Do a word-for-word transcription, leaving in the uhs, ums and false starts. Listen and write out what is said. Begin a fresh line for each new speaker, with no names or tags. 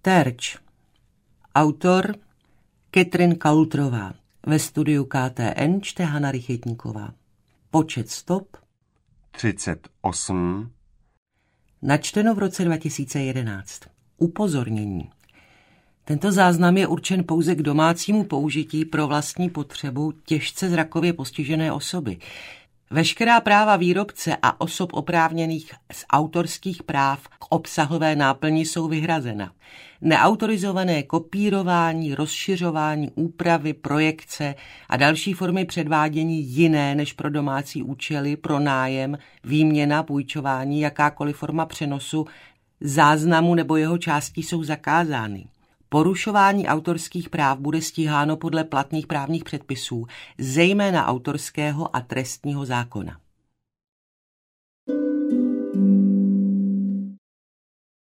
Terč. Autor Katrin Kaltrová. Ve studiu K T N čte Hana Rychetníková. Počet stop
třicet osm.
Načteno v roce dva tisíce jedenáct. Upozornění. Tento záznam je určen pouze k domácímu použití pro vlastní potřebu těžce zrakově postižené osoby. Veškerá práva výrobce a osob oprávněných z autorských práv k obsahové náplni jsou vyhrazena. Neautorizované kopírování, rozšiřování, úpravy, projekce a další formy předvádění jiné než pro domácí účely, pro nájem, výměna, půjčování, jakákoliv forma přenosu, záznamu nebo jeho částí jsou zakázány. Porušování autorských práv bude stíháno podle platných právních předpisů, zejména autorského a trestního zákona.